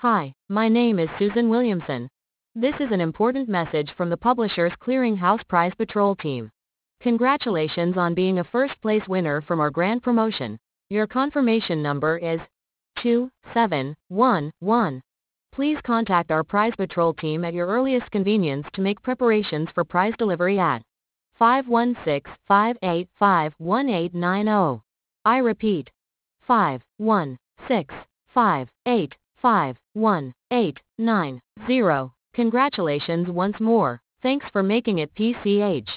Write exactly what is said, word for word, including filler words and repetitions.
Hi, my name is Susan Williamson. This is an important message from the Publishers Clearinghouse Prize Patrol team. Congratulations on being a first-place winner from our grand promotion. Your confirmation number is two seven one one. Please contact our Prize Patrol team at your earliest convenience to make preparations for prize delivery at five one six, five eight five, one eight nine zero. I repeat, five one six, five eight five, one eight nine zero. Congratulations once more. Thanks for making it P C H.